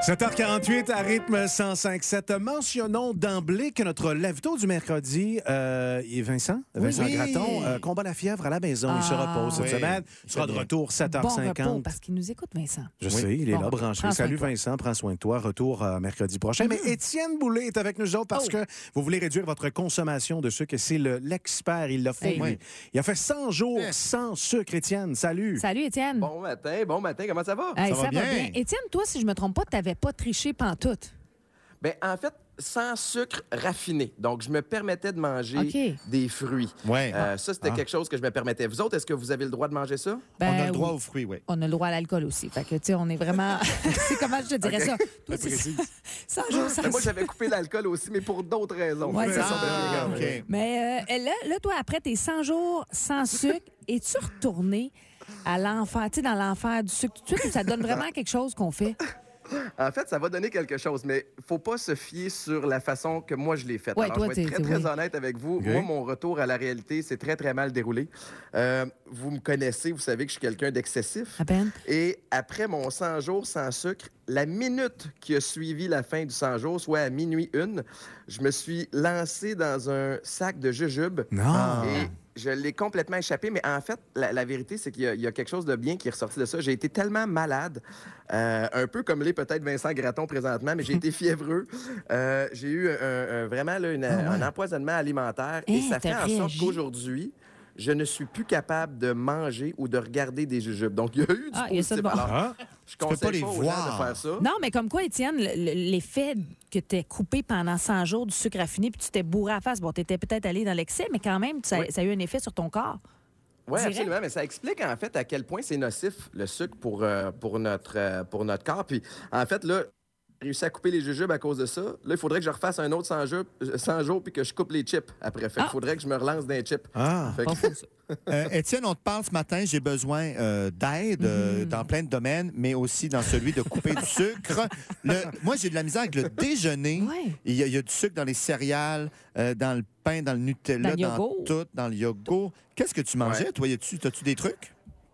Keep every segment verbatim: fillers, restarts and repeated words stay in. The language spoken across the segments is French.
sept heures quarante-huit à rythme cent cinq sept. Mentionnons d'emblée que notre lève-tôt du mercredi euh, est Vincent, Vincent oui. Gratton, euh, combat la fièvre à la maison. Ah, il se repose cette oui. semaine. Il sera de retour sept heures Bon cinquante. repos, parce qu'il nous écoute, Vincent. Je Oui. sais, il est Bon, là, branché. prends soin Salut de toi. Vincent, prends soin de toi. Retour euh, mercredi prochain. Mais Étienne Boulay est avec nous autres parce Oh. que vous voulez réduire votre consommation de sucre. C'est le- l'expert, il l'a fait. Hey. lui. Il a fait cent jours Eh. sans sucre, Étienne. Salut. Salut, Étienne. Bon matin, bon matin, comment ça va? Hey, Ça va bien? Étienne, toi, si je me trompe pas, tu n'avais pas triché pantoute. Ben, en fait, sans sucre raffiné. Donc, je me permettais de manger OK. des fruits. Ouais. Euh, ça, c'était Ah. quelque chose que je me permettais. Vous autres, est-ce que vous avez le droit de manger ça? Ben, On a le droit oui. aux fruits, oui. On a le droit à l'alcool aussi. Fait que, tu sais, on est vraiment. C'est comment je te dirais ça? Toi, c'est cent jours sans Ben, moi, sucre. j'avais coupé l'alcool aussi, mais pour d'autres raisons. Ouais, c'est ça. Ah, OK. Mais euh, là, là, toi, après tes cent jours sans sucre, es-tu retourné à l'enfer, tu sais, dans l'enfer du sucre tout de suite, ou ça donne vraiment quelque chose qu'on fait? En fait, ça va donner quelque chose, mais faut pas se fier sur la façon que moi je l'ai faite. Ouais, Alors, toi, je vais être t'es- très, t'es- très oui. honnête avec vous. OK. Moi, mon retour à la réalité, c'est très, très mal déroulé. Euh, vous me connaissez, vous savez que je suis quelqu'un d'excessif. À peine. Et après mon cent jours sans sucre, la minute qui a suivi la fin du cent jours, soit à minuit une, je me suis lancé dans un sac de jujubes. Non. Et je l'ai complètement échappé, mais en fait, la, la vérité, c'est qu'il y a, il y a quelque chose de bien qui est ressorti de ça. J'ai été tellement malade, euh, un peu comme l'est peut-être Vincent Gratton présentement, mais j'ai été fiévreux. Euh, j'ai eu un, un- vraiment là, une- un empoisonnement alimentaire et Hein, ça fait t'as en sorte réagi? qu'aujourd'hui, je ne suis plus capable de manger ou de regarder des jujubes. Donc, il y a eu du Ah, il y a ça de positif. bon. Alors, Ah. je peux conseille pas pas, les aux gens voir. de faire ça. Non, mais comme quoi, Étienne, le- le- l'effet que tu coupé pendant cent jours du sucre raffiné puis tu t'es bourré à la face, bon, tu étais peut-être allé dans l'excès, mais quand même, ça, Oui. ça a eu un effet sur ton corps. Oui, Direct. absolument, mais ça explique en fait à quel point c'est nocif le sucre pour, euh, pour, notre, euh, pour notre corps. Puis en fait, là, j'ai réussi à couper les jujubes à cause de ça. Là, il faudrait que je refasse un autre cent jours, cent jours puis que je coupe les chips après. Fait qu'il Ah. faudrait que je me relance dans les chips. Ah. Fait que- Pas fou, ça. Euh, Étienne, on te parle ce matin, j'ai besoin euh, d'aide euh, dans plein de domaines, mais aussi dans celui de couper du sucre. Le- moi, j'ai de la misère avec le déjeuner. Ouais. Il y, a- il y a du sucre dans les céréales, euh, dans le pain, dans le Nutella, Dans le yogourt. tout, dans le yogourt. Qu'est-ce que tu mangeais, Ouais. toi? Y a-tu- T'as-tu des trucs?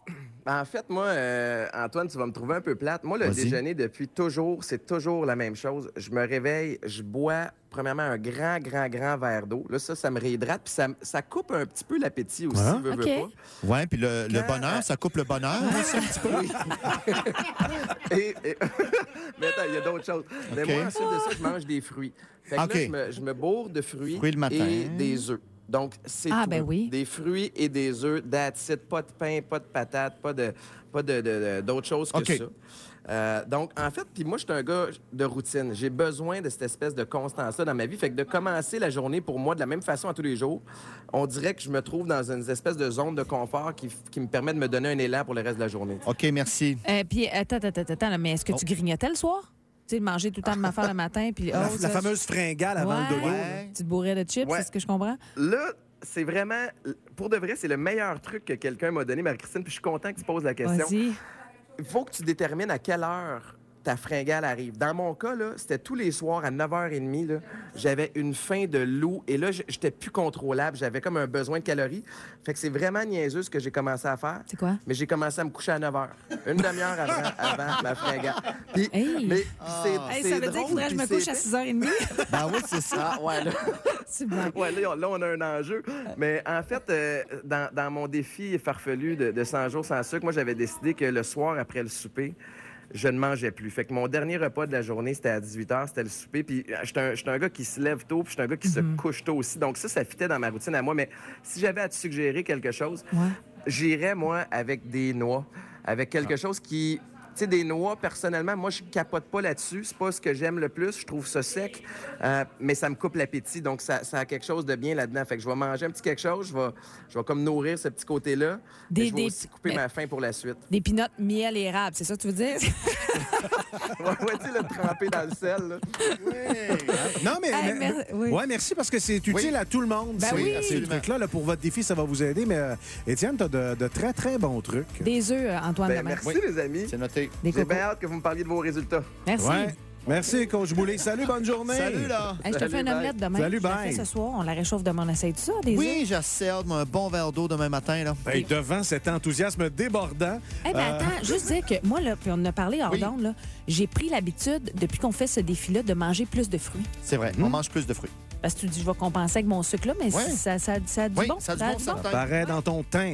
En fait, moi, euh, Antoine, tu vas me trouver un peu plate. Moi, le Vas-y. déjeuner, depuis toujours, c'est toujours la même chose. Je me réveille, je bois, premièrement, un grand, grand, grand verre d'eau. Là, ça, ça me réhydrate, puis ça, ça coupe un petit peu l'appétit aussi, Ah. veux, veux OK. pas. Ouais, puis le, le Quand- bonheur, ça coupe le bonheur aussi un petit peu. Et- et- mais attends, il y a d'autres choses. Mais OK. moi, ensuite de ça, je mange des fruits. Fait que OK. là, je me, je me bourre de fruits, Fruits le matin. et des œufs. Donc, c'est Ah, tout. ben oui. Des fruits et des œufs, that's it. Pas de pain, pas de patates, pas de pas de, de- de- d'autres choses que OK. ça. Euh, donc, en fait, puis moi, je suis un gars de routine. J'ai besoin de cette espèce de constance-là dans ma vie. Fait que de commencer la journée pour moi de la même façon à tous les jours, on dirait que je me trouve dans une espèce de zone de confort qui, qui me permet de me donner un élan pour le reste de la journée. OK, merci. Euh, puis, attends, attends, attends, là, mais est-ce que tu grignotais le soir? Tu sais, de manger tout le temps de m'affaire le matin, puis... La, oh, la ça, fameuse fringale avant Ouais. le dodo. Ouais. Tu te bourrais de chips, Ouais. c'est ce que je comprends? Là, c'est vraiment, pour de vrai, c'est le meilleur truc que quelqu'un m'a donné, Marie-Christine, puis je suis content que tu poses la question. Vas-y. Il faut que tu détermines à quelle heure ta fringale arrive. Dans mon cas, là, c'était tous les soirs à neuf heures trente, là, j'avais une faim de loup et là, j- j'étais plus contrôlable. J'avais comme un besoin de calories. Fait que c'est vraiment niaiseux ce que j'ai commencé à faire. C'est quoi? Mais j'ai commencé à me coucher à neuf heures. Une demi-heure avant, avant ma fringale. Puis, Hey! mais c'est, Hey, c'est ça veut drôle, dire qu'il faudrait que je me puis couche à c'est- six heures trente? Ben oui, c'est ça. Ah, ouais, là. C'est bon. Ouais, là, là, on a un enjeu. Mais en fait, euh, dans, dans mon défi farfelu de, de cent jours sans sucre, moi, j'avais décidé que le soir, après le souper, je ne mangeais plus. Fait que mon dernier repas de la journée, c'était à dix-huit heures, c'était le souper. Puis euh, j'étais un, j'étais un gars qui se lève tôt, puis j'étais un gars qui se couche tôt aussi. Donc ça, ça fitait dans ma routine à moi. Mais si j'avais à te suggérer quelque chose, Ouais. j'irais, moi, avec des noix, avec quelque chose qui... Tu sais, des noix, personnellement, moi, je capote pas là-dessus. C'est pas ce que j'aime le plus. Je trouve ça sec, euh, mais ça me coupe l'appétit. Donc, ça, ça a quelque chose de bien là-dedans. Fait que je vais manger un petit quelque chose. Je vais, je vais comme nourrir ce petit côté-là. Des- mais je vais des- aussi couper mais- ma faim pour la suite. Des pinottes miel et érable, c'est ça que tu veux dire? Ouais, ouais, tu sais, le tremper dans le sel, là. Non, mais, Hey, mais- mer- oui. ouais, merci parce que c'est utile Oui. à tout le monde. Ben ces, oui. ces Absolument. trucs-là, là, pour votre défi, ça va vous aider. Mais euh, Étienne, tu as de, de très, très bons trucs. Des œufs, euh, Antoine, Ben, demain. merci, Oui. les amis. C'est noté. Des J'ai cocos. bien hâte que vous me parliez de vos résultats. Merci. Ouais. Merci, Coach Boulay. Salut, bonne journée. Salut, là. Hey, je te Salut, fais une bye. omelette demain. Salut, Je la bye. fais ce soir. On la réchauffe demain. On essaye tout ça, des Oui, œufs? j'essaie un bon verre d'eau demain matin, là. Hey, devant cet enthousiasme débordant. Eh bien, euh, attends, juste dire que moi, là, puis on en a parlé hors Oui. d'onde, là, j'ai pris l'habitude, depuis qu'on fait ce défi-là, de manger plus de fruits. C'est vrai, on mange plus de fruits. Parce que tu dis, je vais compenser avec mon sucre, là, mais Ouais. ça, ça, ça a du Oui, bon. ça a du bon, du certain. Paraît dans ton teint.